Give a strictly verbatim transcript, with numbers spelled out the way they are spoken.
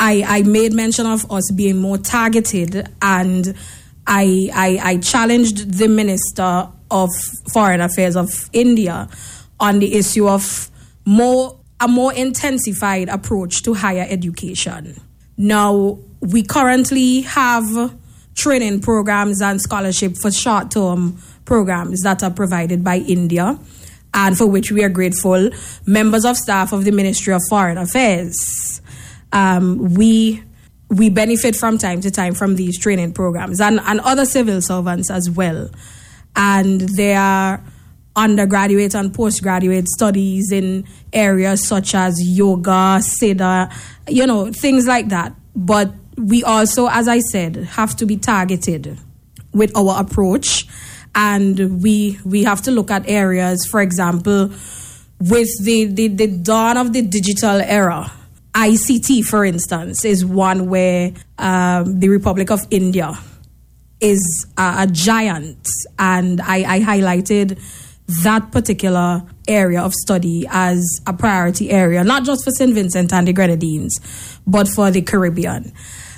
I, I made mention of us being more targeted, and I, I, I challenged the Minister of Foreign Affairs of India on the issue of more a more intensified approach to higher education. Now, we currently have training programs and scholarship for short-term programs that are provided by India, and for which we are grateful. Members of staff of the Ministry of Foreign Affairs, um, we we benefit from time to time from these training programs, and, and other civil servants as well. And there are undergraduate and postgraduate studies in areas such as yoga, Siddha, you know, things like that. But we also, as I said, have to be targeted with our approach. And we we have to look at areas, for example, with the, the, the dawn of the digital era. I C T, for instance, is one where um, the Republic of India is a, a giant. And I, I highlighted that particular area of study as a priority area, not just for Saint Vincent and the Grenadines, but for the Caribbean.